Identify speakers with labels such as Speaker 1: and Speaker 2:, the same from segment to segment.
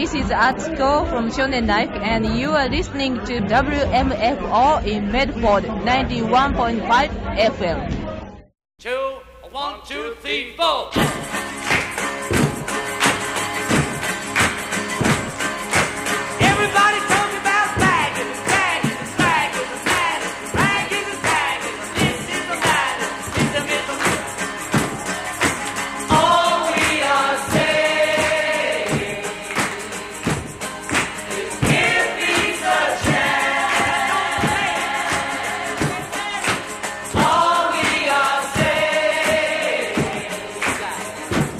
Speaker 1: This is Atsuko from Shonen Life, and you are listening to WMFO in Medford 91.5 FM.
Speaker 2: 1, 2, 3, 4. Everybody talking about bagging, bagging, bagging, bagging, bagging, bagging. This is the matter, it's the middle. All we are saying is give peace a chance. All we are saying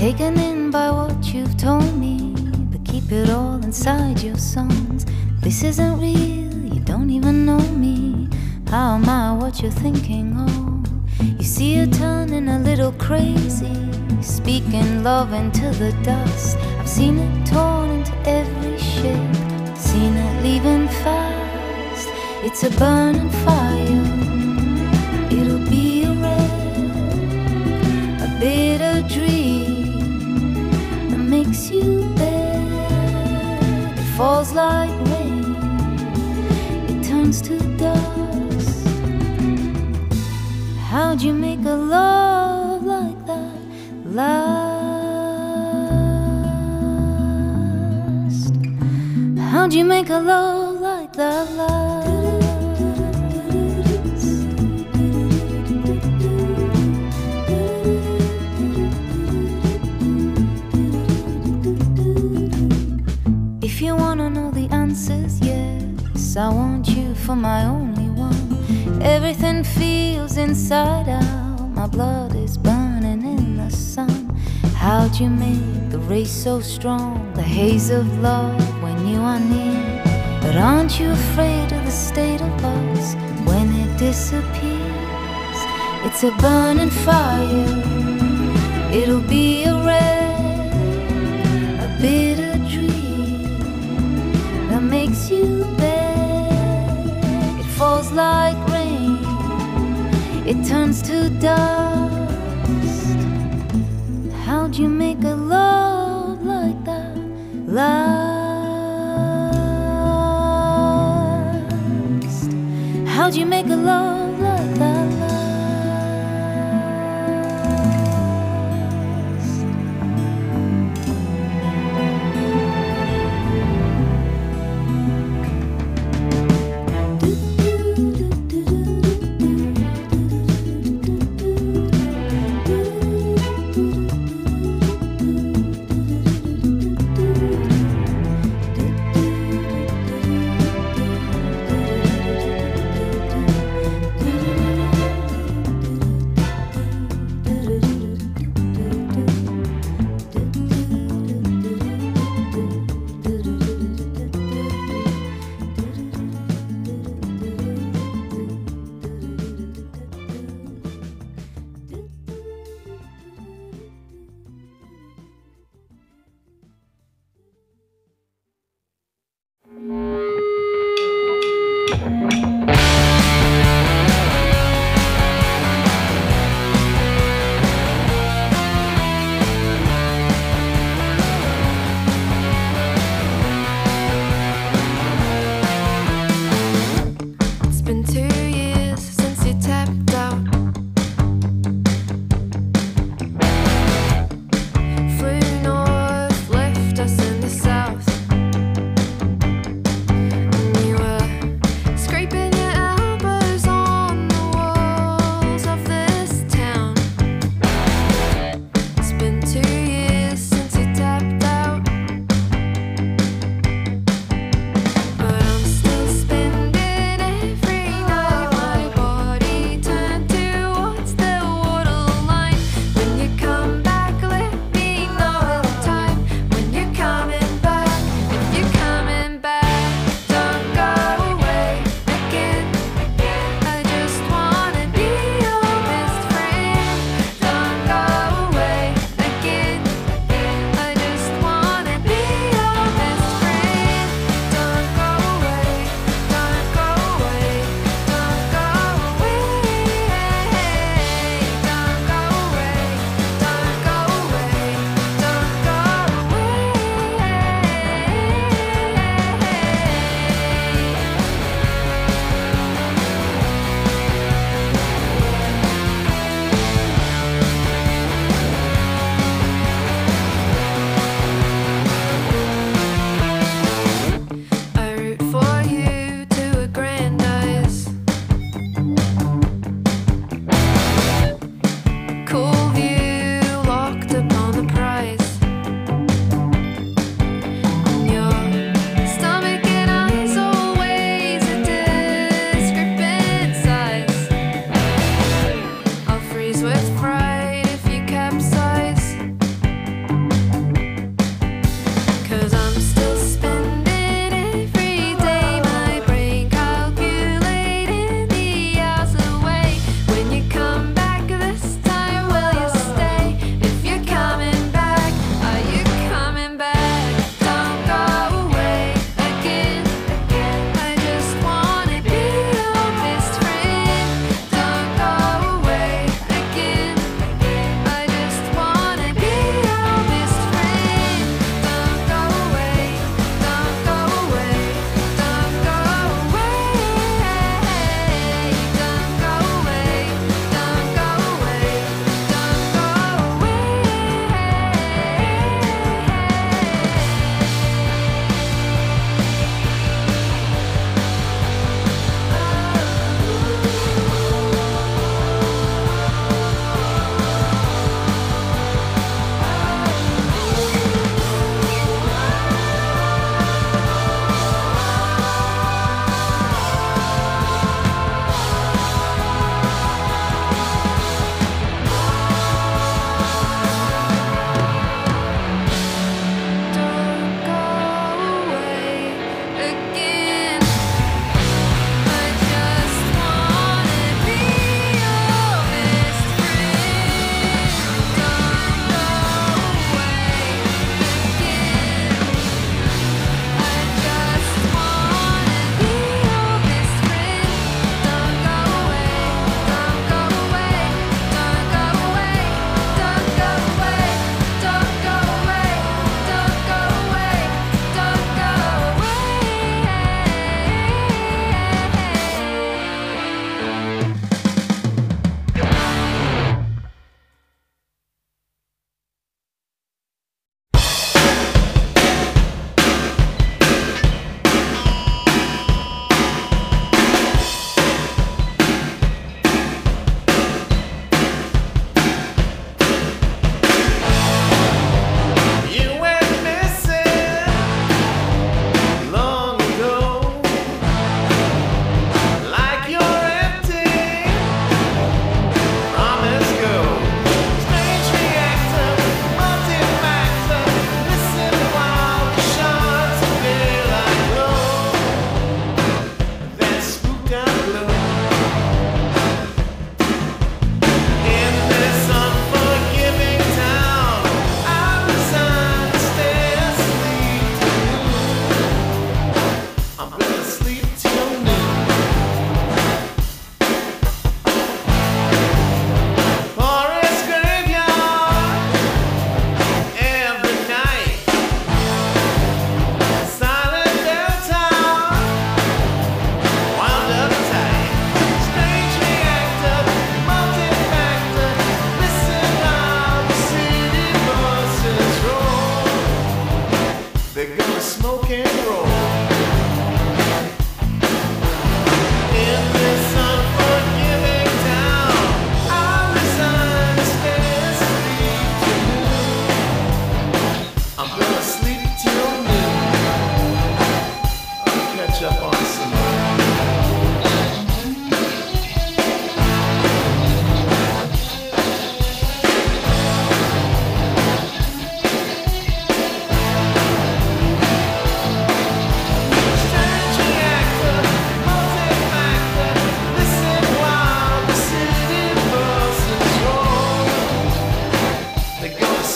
Speaker 3: taken in by what you've told me, but keep it all inside your songs. This isn't real, you don't even know me. How am I what you're thinking of? You see her turning a little crazy, speaking love into the dust. I've seen it torn into every shape, seen it leaving fast. It's a burning fire, it'll be a wreck, a bitter dream that makes you bad. It falls like rain, it turns to dust. How'd you make a love like that last? How'd you make a love like that last? If you wanna know the answers, yes, I want you for my only one. Everything feels inside out, my blood is burning in the sun. How'd you make the race so strong, the haze of love when you are near? But aren't you afraid of the state of us when it disappears? It's a burning fire, it'll be a wreck, a bitter dream that makes you bad. It falls like rain, it turns to dust. How'd you make a love like that last? How'd you make a love like that last?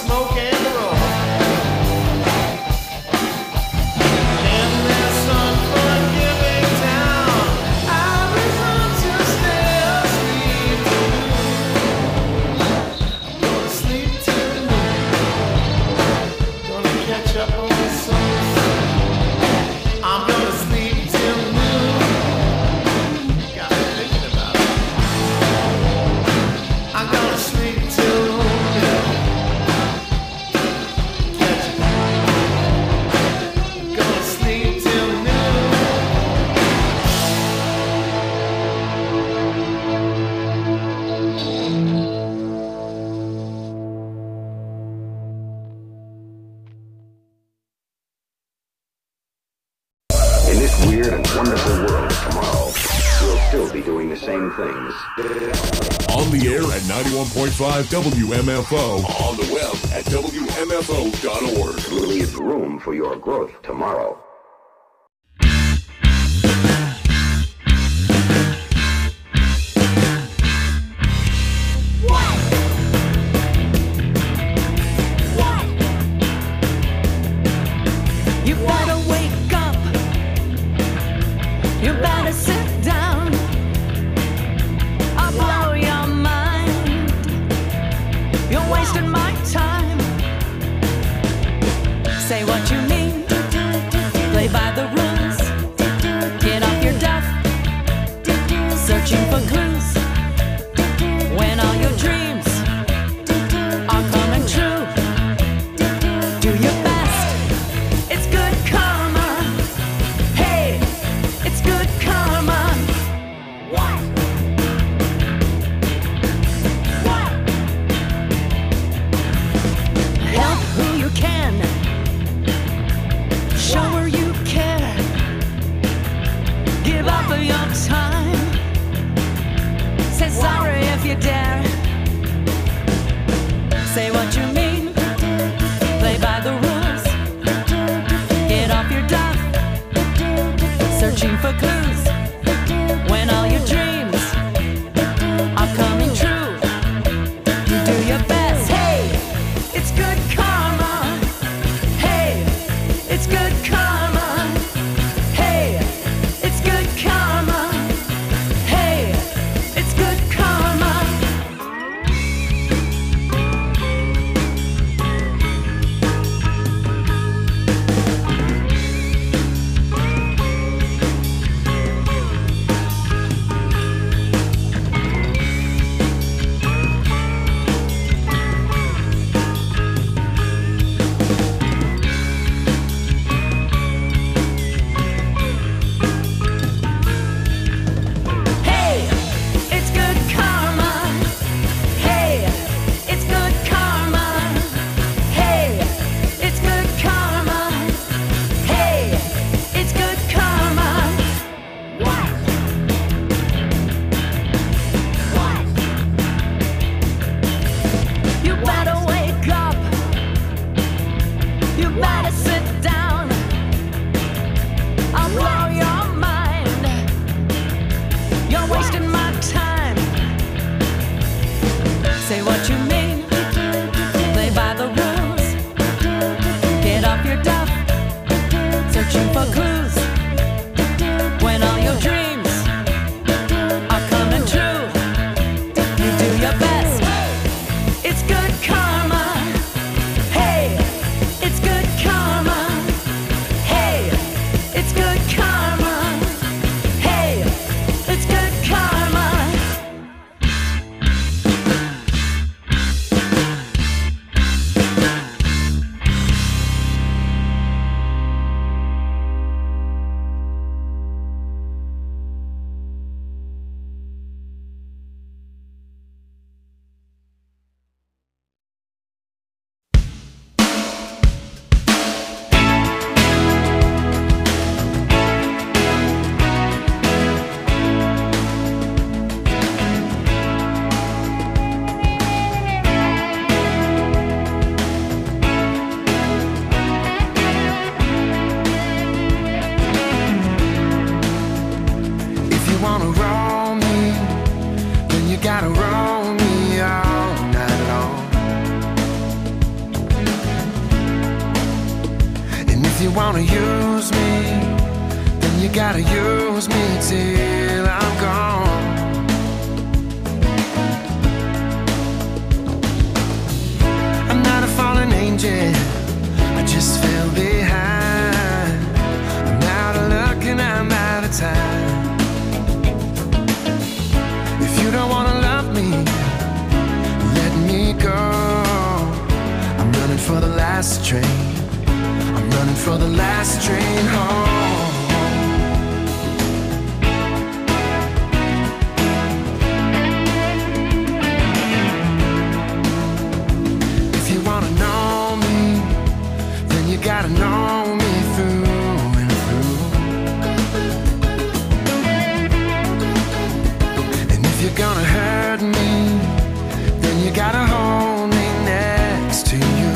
Speaker 4: smoke and roll. In this unforgiving town, I resolve to stay asleep. Gonna sleep till noon. Gonna catch up on the songs. I'm gonna sleep till noon. Got me thinking about it. I'm gonna sleep till noon. Catch it. Gonna sleep till noon.
Speaker 5: In this weird and wonderful world tomorrow, we'll still be doing the same things.
Speaker 6: On the air at 91.5 WMFO. On the web at WMFO.org.
Speaker 5: Leave room for your growth tomorrow.
Speaker 7: You better wake up. You better sit down. I'll blow your mind. You're wasting my time. Say what you mean. Play by the rules. Get off your duff. Searching for clues. When all your dreams are coming true. Do your best. It's good karma. Hey, it's good karma. What? Help who you can.
Speaker 4: you wanna use me, then you gotta use me till I'm gone. I'm not a fallen angel, I just fell behind. I'm out of luck and I'm out of time. If you don't wanna love me, let me go. I'm running for the last train. I'm running for the last train home. If you wanna know me, then you gotta know me through and through. And if you're gonna hurt me, then you gotta hold me next to you.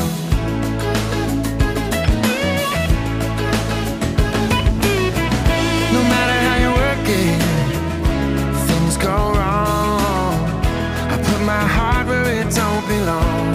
Speaker 4: No matter how you work it, things go wrong. I put my heart where it don't belong.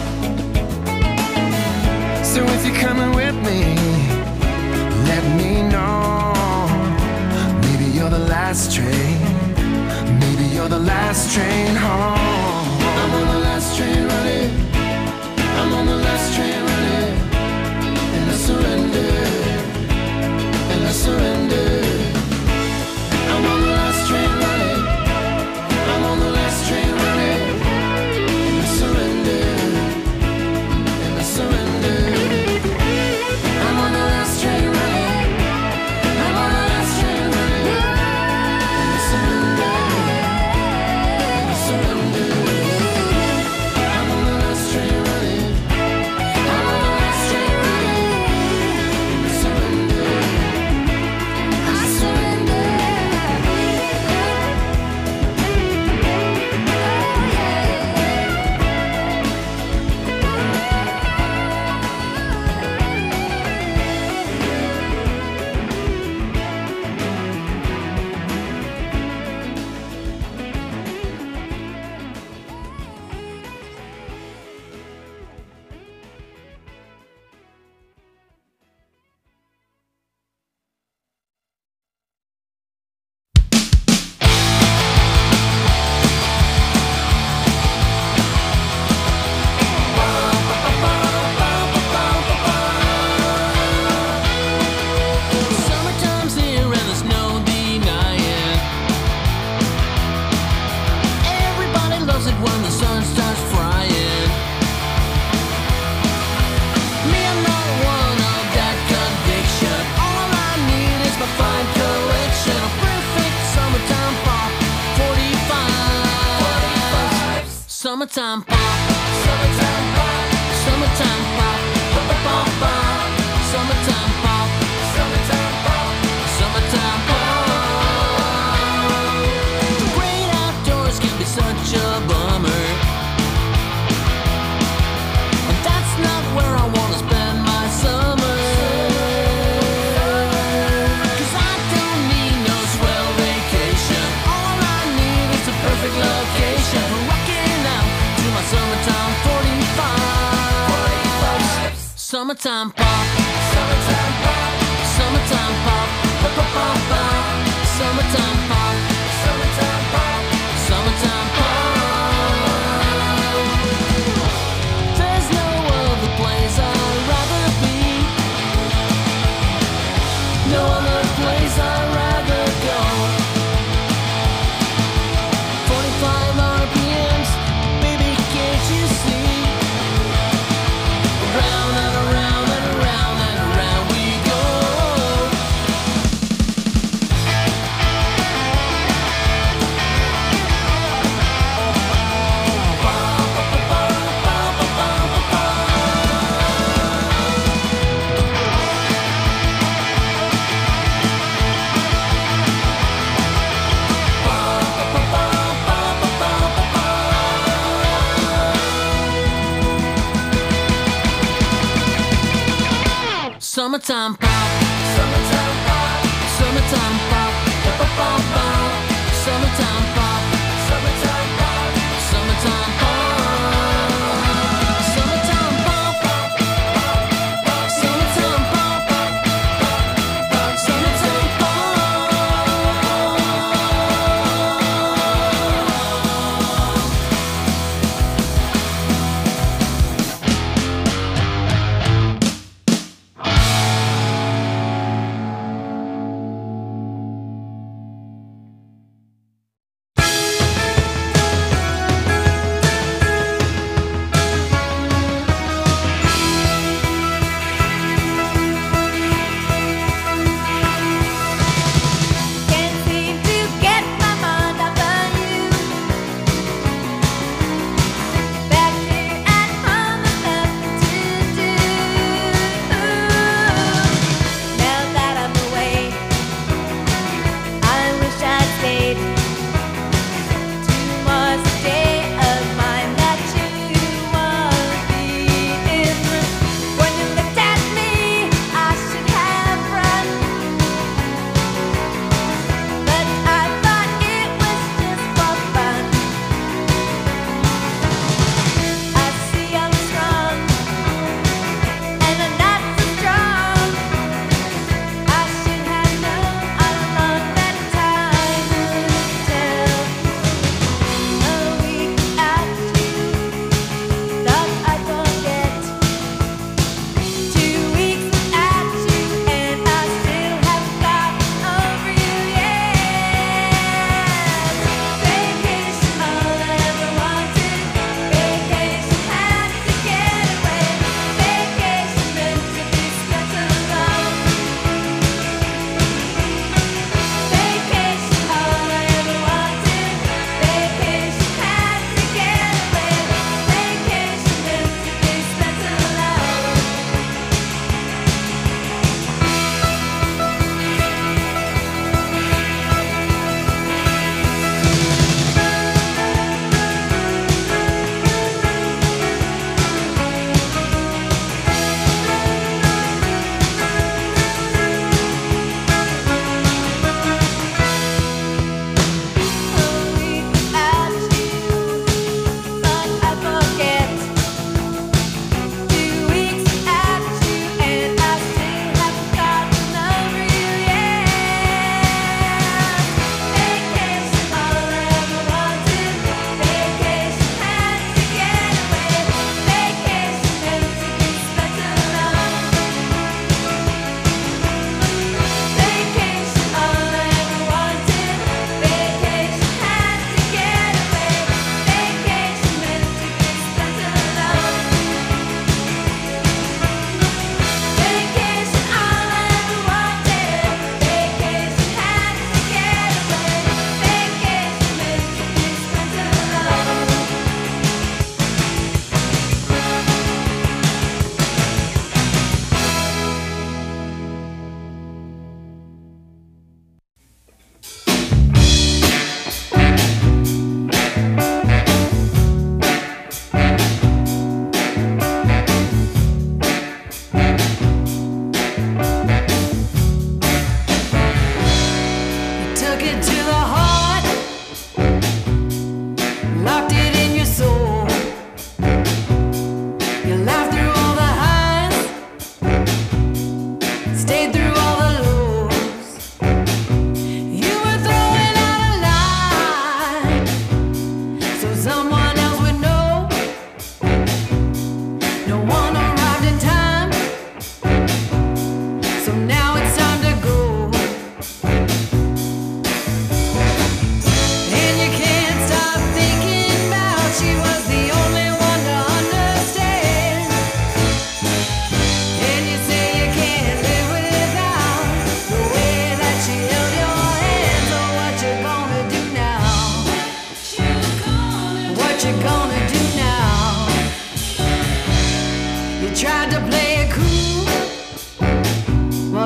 Speaker 4: So if you're coming with me, let me know. Maybe you're the last train. Maybe you're the last train home. I'm on the last train running. I'm on the last train running. And I surrender. And I surrender. I'm on the last train running. I'm on the last train running. And I surrender. And I surrender. I'm on the last train running. I'm on the last train running. And I surrender. And I surrender. I'm on the last train running. I'm on the last train running. And I surrender. I surrender.
Speaker 8: Summertime's here and there's no denying. Everybody loves it when the sun starts frying. Me, I'm not one of that conviction. All I need is my fine collection of perfect summertime pop 45. Summertime pop. Summertime pop. Summertime pop. Pop, pop, pop. Summertime pop. Summertime pop. Summertime pop. The great outdoors can be such a bummer. And that's not where I wanna spend my summer. 'Cause I don't need no swell vacation. All I need is a perfect location for rocking out to my summertime 45. Summertime pop. Summertime pop. Summertime pop. Pop, pop, pop, pop. Summertime pop. Summertime pop. Summertime pop. There's no other place I'd rather be. No other place I'd rather go. 45 RPMs, baby, can't you see? Round and around and around and around we go. Summertime pop. Summertime pop. Summertime pop. Pop, pop, pop, pop. Summertime pop. Summertime pop. Summertime pop. Summertime pop. Summertime pop.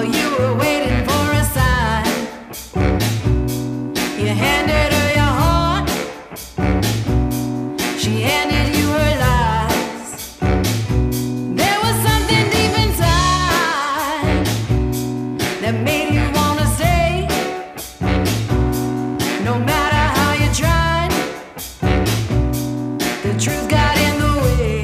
Speaker 7: while you were waiting for a sign. You handed her your heart, she handed you her lies. There was something deep inside that made you wanna stay. No matter how you tried, the truth got in the way.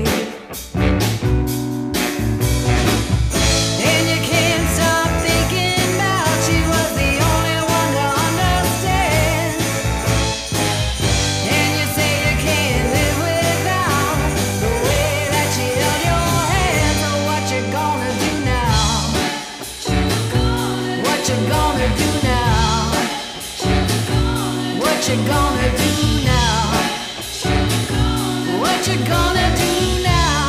Speaker 7: And you can't stop thinking about she was the only one to understand. And you say you can't live without the way that she held your hand. So what you gonna do now? What you gonna do now? What you gonna do now? What you gonna do now?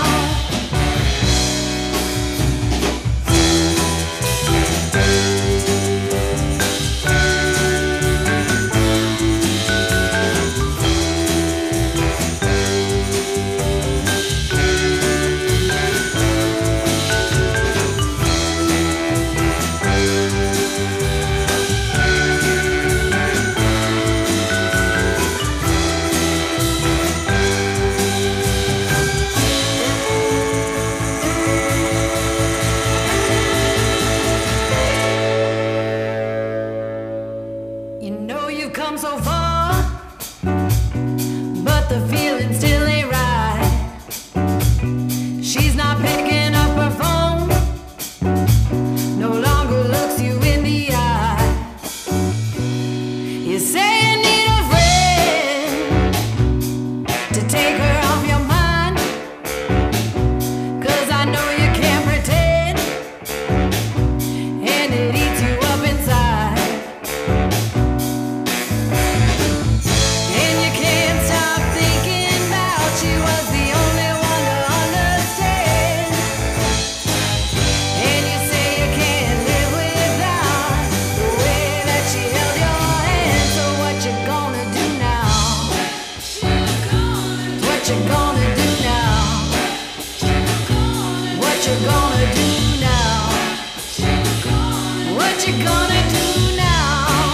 Speaker 7: You know you've come so far, but the feeling still ain't right. She's not picking up her phone, no longer looks you in the eye. You say you need a friend to take her off your mind, 'cause I know you can't pretend, and it eats you up inside. And you can't stop thinking about she was the only one to understand. And you say you can't live without the way that she held your hand. So what you gonna do now? What you gonna do now? What you gonna do now? What you gonna do now?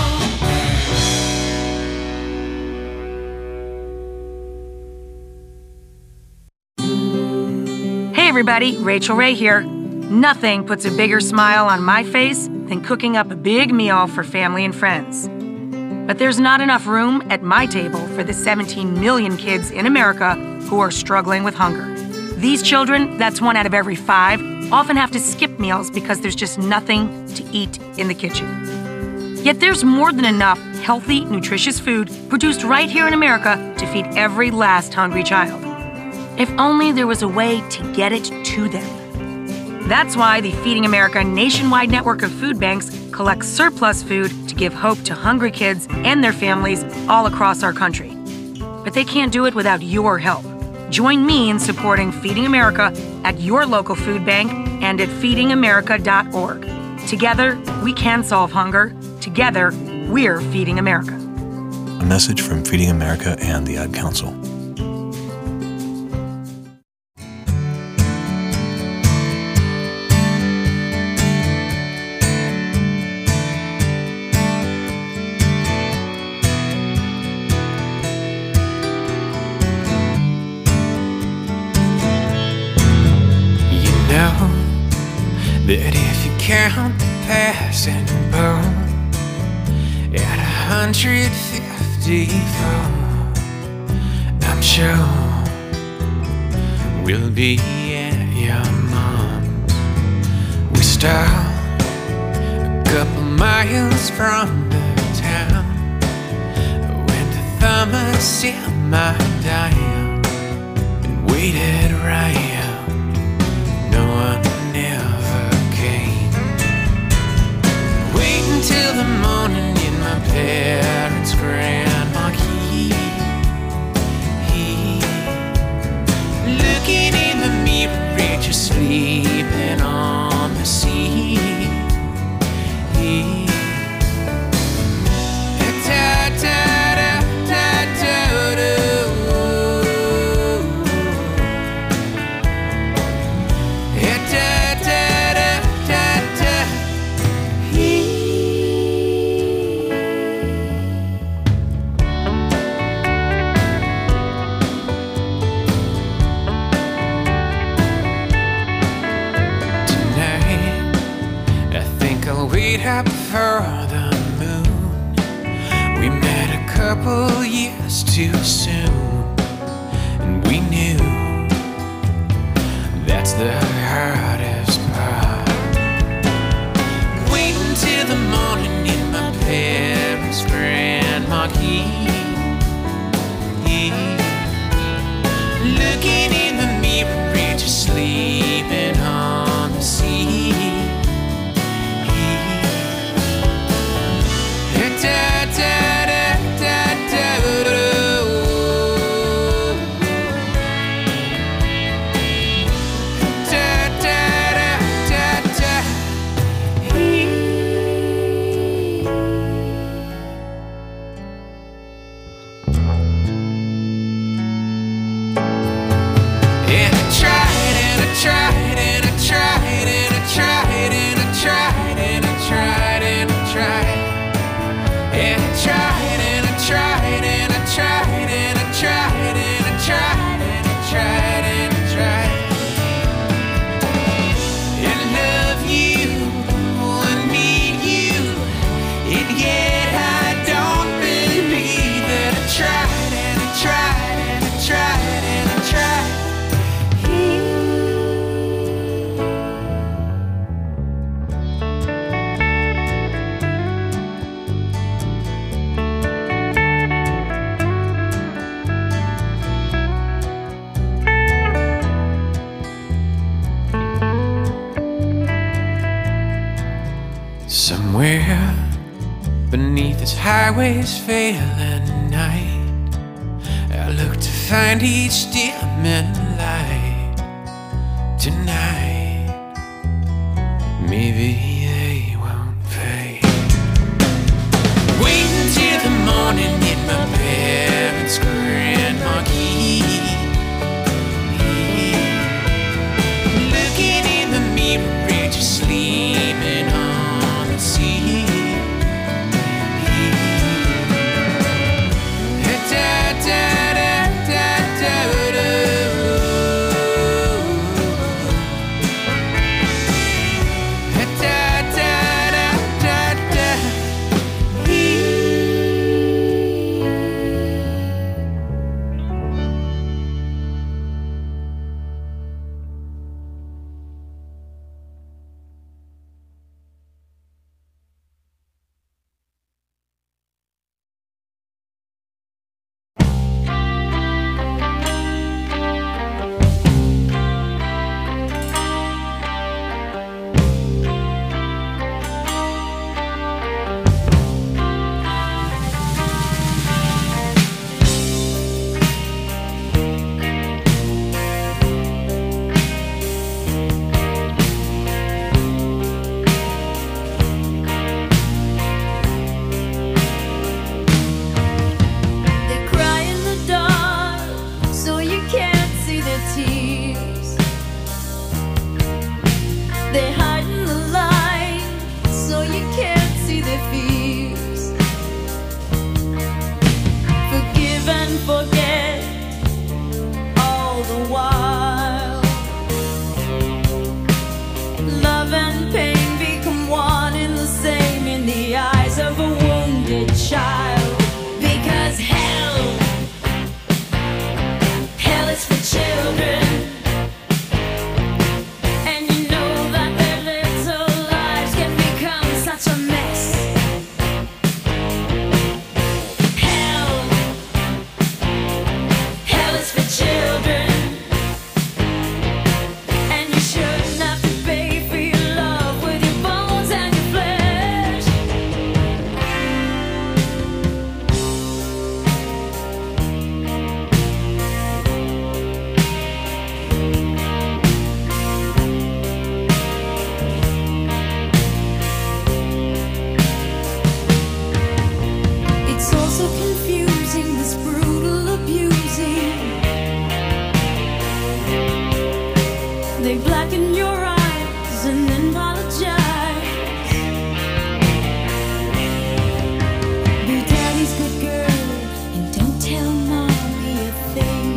Speaker 9: Hey everybody, Rachel Ray here. Nothing puts a bigger smile on my face than cooking up a big meal for family and friends. But there's not enough room at my table for the 17 million kids in America who are struggling with hunger. These children, that's 1 out of every 5, often have to skip meals because there's just nothing to eat in the kitchen. Yet there's more than enough healthy, nutritious food produced right here in America to feed every last hungry child. If only there was a way to get it to them. That's why the Feeding America nationwide network of food banks collects surplus food to give hope to hungry kids and their families all across our country. But they can't do it without your help. Join me in supporting Feeding America at your local food bank and at feedingamerica.org. Together, we can solve hunger. Together, we're Feeding America.
Speaker 10: A message from Feeding America and the Ad Council.
Speaker 11: That if you count the passing bone at 154, I'm sure we'll be at your mom's. We stop a couple miles from the town, went to Thomas in my dime and waited around. No one never came. Wait until the morning in my parents' grand marquee. Looking in the mirror at you sleeping on the seat. Well, wait up for the moon. We met a couple years too soon, and we knew that's the hardest part. Waiting till the morning in my parents' Grand Marquis. Looking in the mirror, and just sleeping on the sea. Da, da, da, da, da, da. Da, da, da, da, da. And I tried, and I tried, and I tried, and I tried, and I tried, and I tried, and I tried. And I tried, and I tried, and I tried, and I tried, and I tried, and I tried, and I tried. And love you, and need you, and yet I don't believe that I tried, and I tried, and I tried, and I tried. Somewhere beneath this highway's failing night, I look to find each dimming light. Tonight, maybe they won't fade. Waiting till the morning in my parents' Grand Marquis. Looking in the mirror, and just sleeping on the sea. Da, da, da, da, da, da. Da, da, da, da, da.
Speaker 3: They cry in the dark, so you can't see their tears. They hide in the light, so you can't see their fears. Forgive and forget all the while. Love and pain become one and the same in the eyes of a wounded child. Because hell is for children. And you know that their little lives can become such a mess. Hell is for children. And you shouldn't have to pay for your love with your bones and your flesh. It's also confusing, this brutal abusing. They blacken your eyes and then apologize. Be daddy's good girl and don't tell mommy a thing.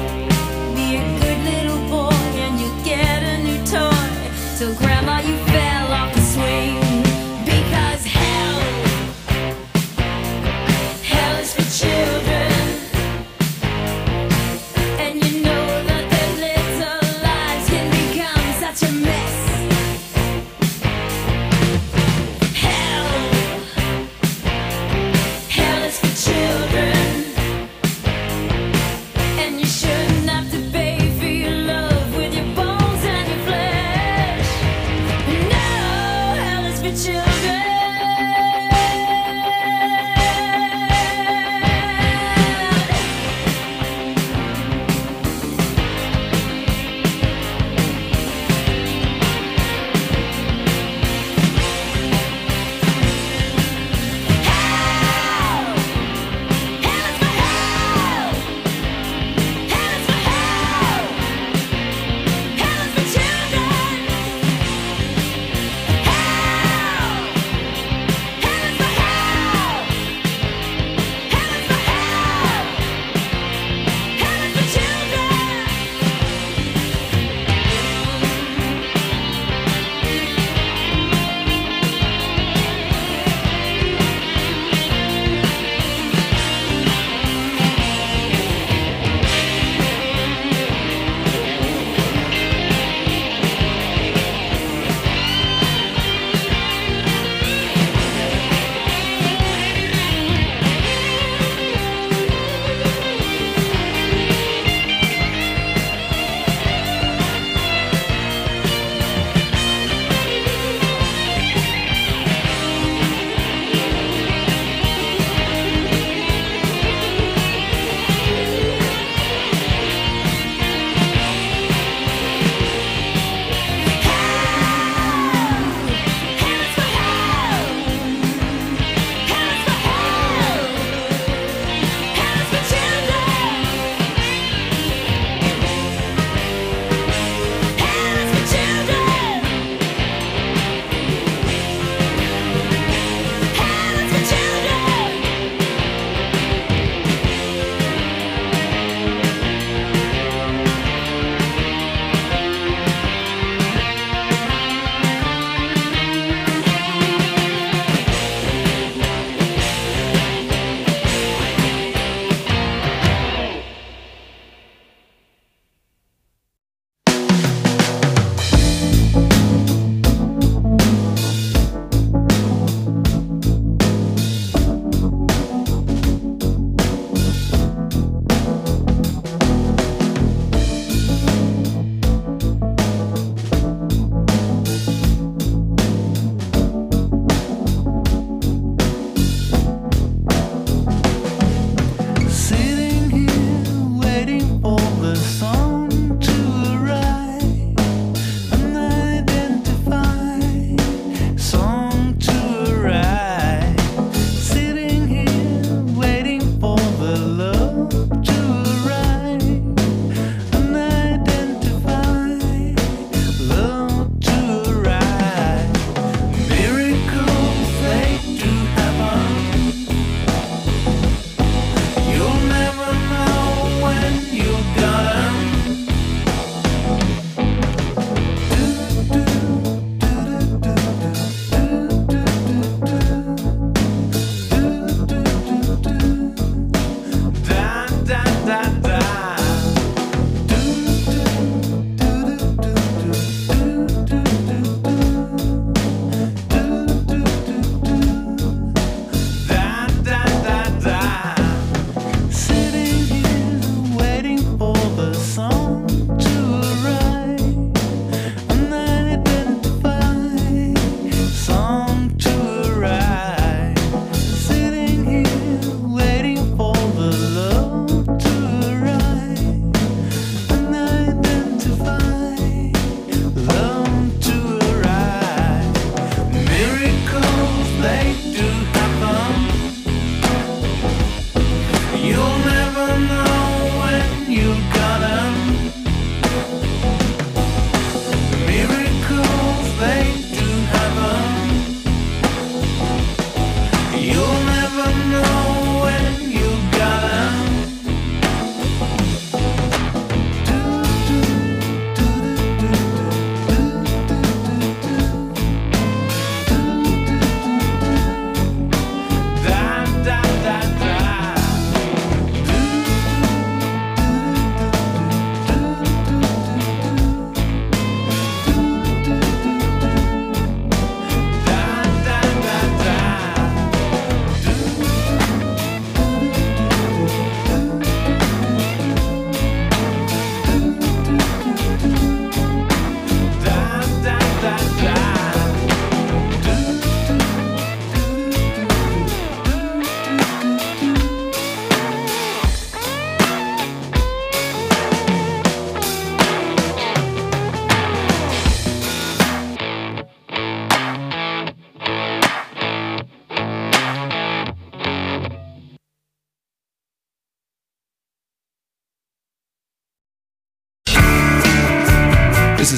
Speaker 3: Be a good little boy and you get a new toy. So grandma, you fat.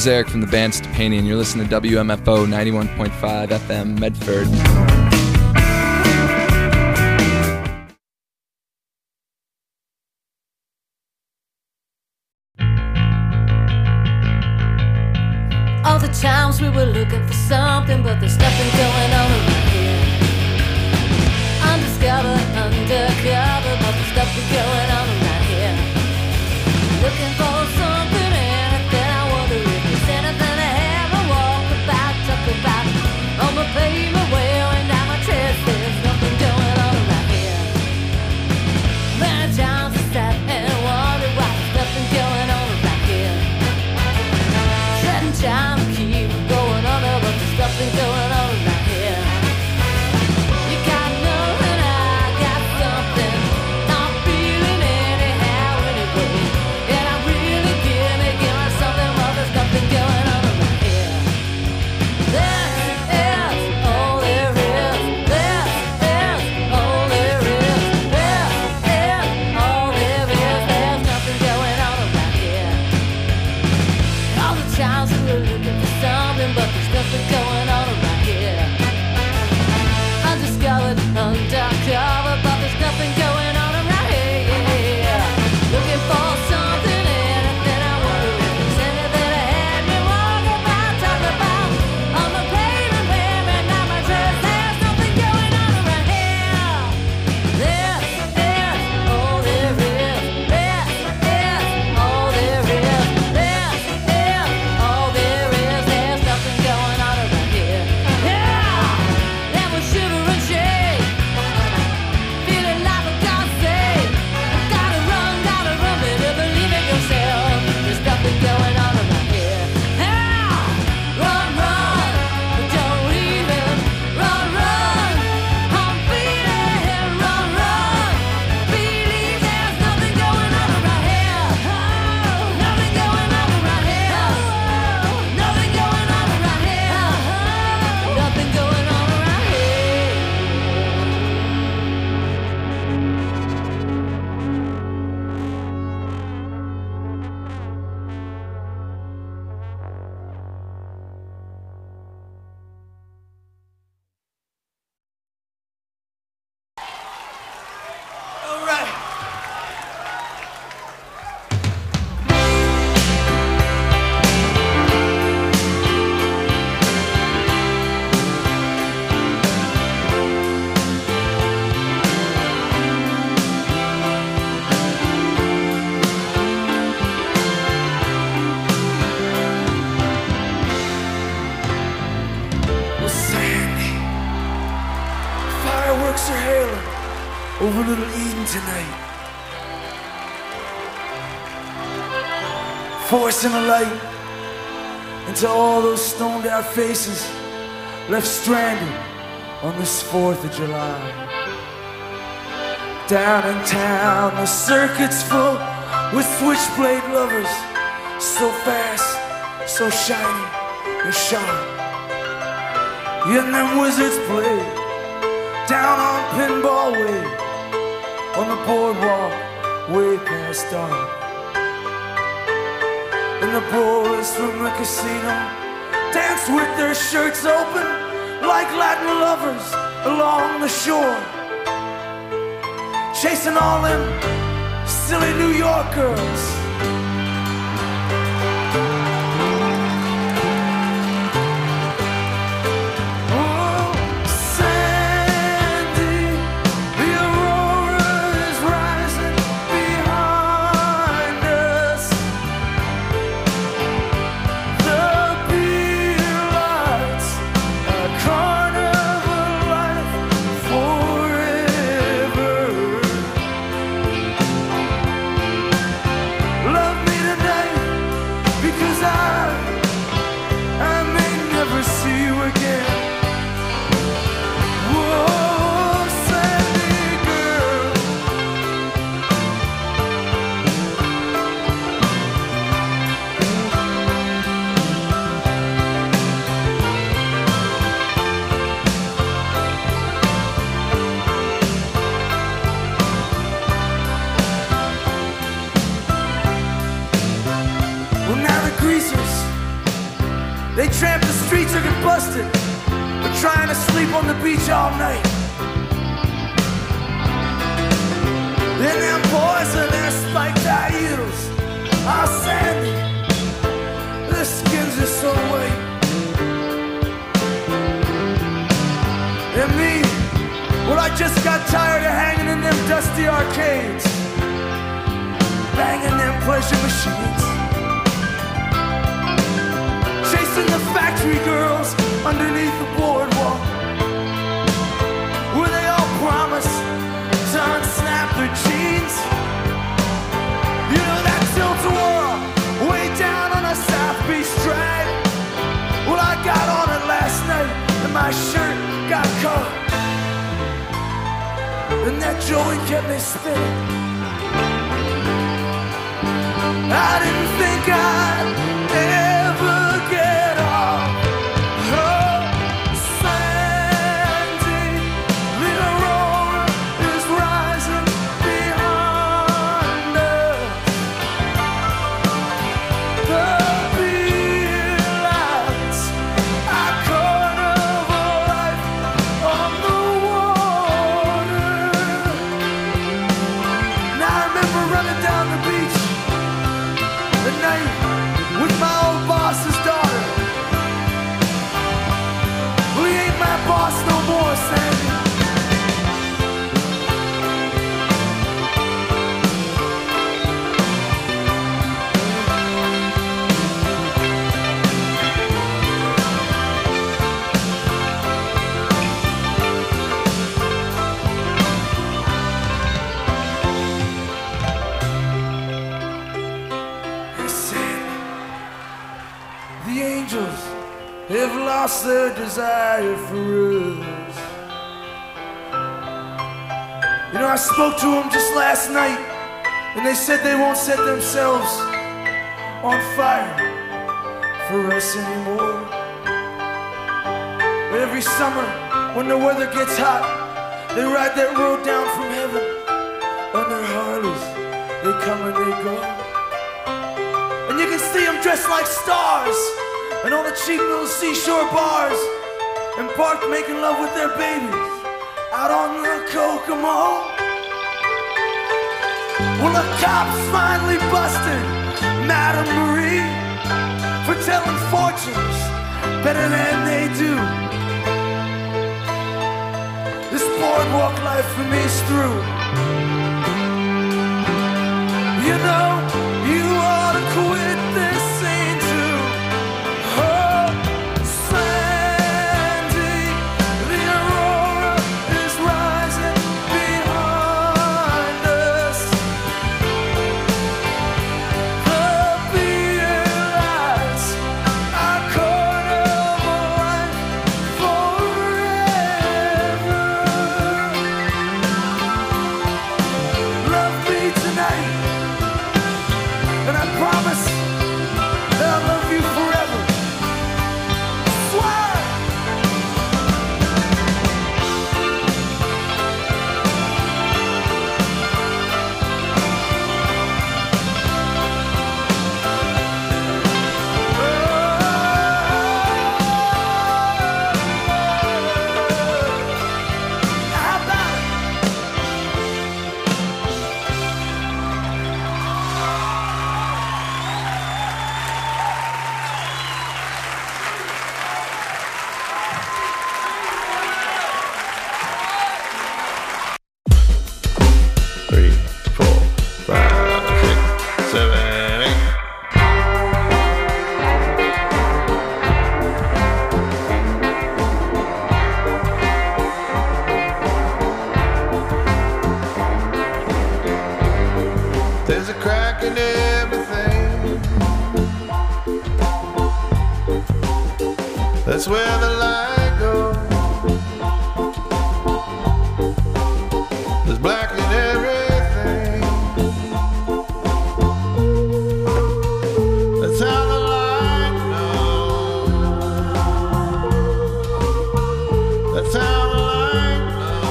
Speaker 12: is Eric from the band Stepani, and you're listening to WMFO 91.5 FM Medford.
Speaker 7: All the times we were looking for something, but there's nothing going on around here. Undiscovered, undercover, but there's nothing going on around here. Looking for something, anything. I wonder if there's anything I haven't walked about, talk about. On my pavement, wearing down my chest, there's nothing going on around here. Many times I sat and wondered why there's nothing going on around here. Setting time to keep going on, but there's nothing going on around here. You got nothing, I got something. Not feeling anyhow anyway. And I really give me something, but there's nothing going on around here. This is all there is. This is all there is. This is all there is. There's nothing going on around here. All the times we were looking for something, but there's nothing going on around here. Undiscovered, undercover, but there's nothing going on around here. Looking for something, anything. I wonder if there's anything I had me walk about, talk about. On the pavement, wearing down my dress, there's nothing going on around here. This is all there is. This is all there is. This is all there is. There's nothing going on around here. Yeah, then we shiver and shake, feeling like a god say, gotta run, baby, believe in yourself. There's nothing going on around here. Yeah, run, don't even run. I'm feeling, run, believe there's nothing going on around here. Nothing going on around here. Nothing going on around here. Nothing going on around here.
Speaker 11: All right. Well, Sandy, fireworks are hailing over Little Eden tonight, forcing a light into all those stoned out faces left stranded on this 4th of July. Down in town, the circuit's full with switchblade lovers, so fast, so shiny and sharp. And them wizards play down on Pinball Way, on the boardwalk, way past dark. And the boys from the casino dance with their shirts open like Latin lovers along the shore, chasing all them silly New York girls.
Speaker 13: They tramp the streets or get busted for trying to sleep on the beach all night. And them boys in their spiked high heels are sandy. Their skins are so white. And me, well, I just got tired of hanging in them dusty arcades, banging them pleasure machines, chasing the factory girls underneath the boardwalk, where they all promise to unsnap their jeans. You know that tilt-a-whirl way down on a South Beach drive? Well, I got on it last night and my shirt got caught, and that joint kept me spinning. I didn't think I'd ever get off. Oh, Sandy, the aurora is rising behind us. The beer lights are carnival life on the water. And I remember running down the beach the night with my old boss's daughter. Well, he ain't my boss no more, Sandy. The angels have lost their desire for us. You know, I spoke to them just last night, and they said they won't set themselves on fire for us anymore. But every summer, when the weather gets hot, they ride that road down from heaven on their Harleys. They come and they go. And you can see them dressed like stars and all the cheap little seashore bars, and parked making love with their babies out on the Kokomo. Well, the cops finally busted Madame Marie for telling fortunes better than they do. This boardwalk life for me is through. You know, you ought to quit this scene too. Oh, Sandy, the aurora is rising behind us. The beer lights are carnival life forever. Love me tonight, and I promise that I'll love you forever. Swear! How about it?
Speaker 4: Three, 4, 5, 6, 7, 8. There's a crack in everything. That's where the light goes. There's black in everything. That's how the light knows. That's how the light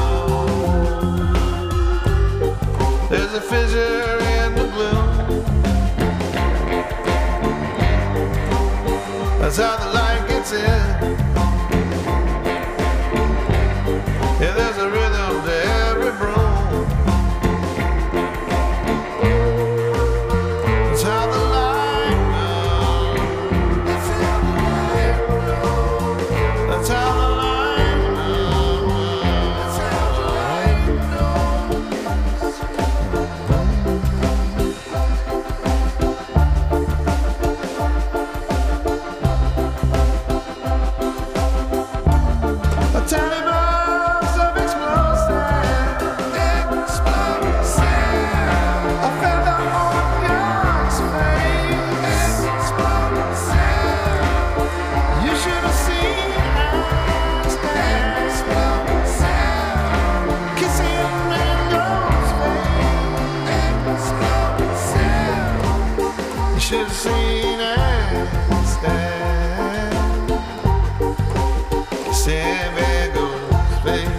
Speaker 4: knows. There's a fissure in the blue. That's how the light dancing. Yeah, there's a rhythm to every broom. That's how the light goes. That's how the light goes. That's how the light goes. That's how the light goes. A tiny burst of explosive, explosive. A feather on your face, explosive. You should have seen us dance, explosive. Kissing windows, explosive. You should have seen us dance. Kissing windows, baby.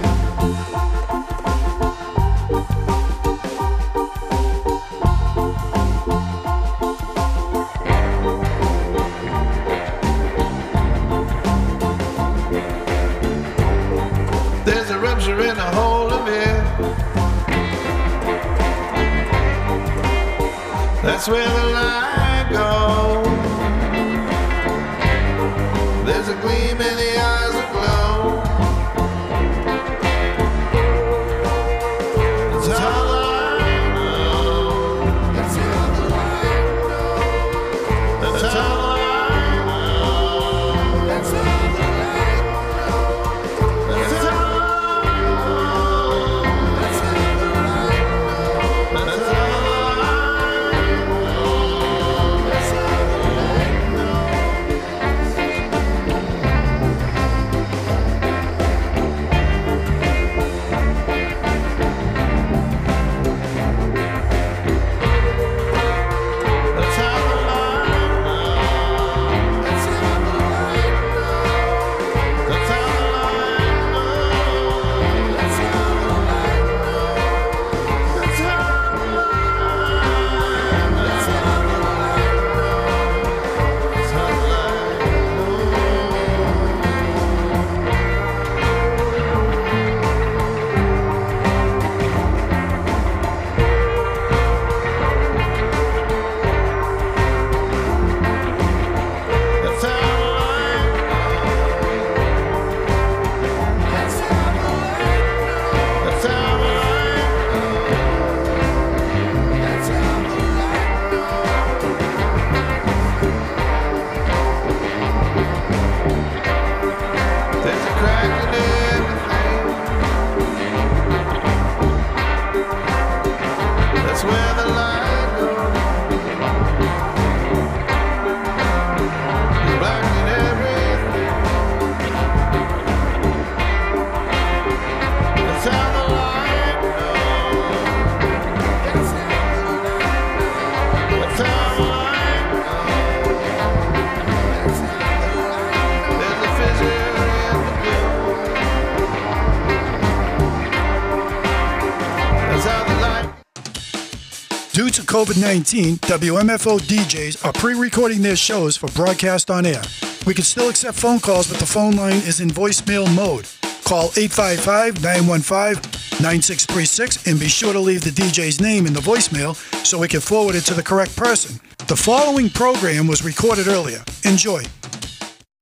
Speaker 4: There's a rupture in the whole of it. That's where the light goes. There's a gleam in the eyes that glow. That's how the light goes. That's how the light goes. That's how the light goes. That's how the light goes. That's how the light goes. That's how the light goes. That's how the light goes. There's a crack in everything. That's where the light goes. Black in everything. That's how the light goes. That's how the light goes. There's a fissure in the blue. That's how the light.
Speaker 14: Due to COVID-19, WMFO DJs are pre-recording their shows for broadcast on air. We can still accept phone calls, but the phone line is in voicemail mode. Call 855-915-9636 and be sure to leave the DJ's name in the voicemail so we can forward it to the correct person. The following program was recorded earlier. Enjoy.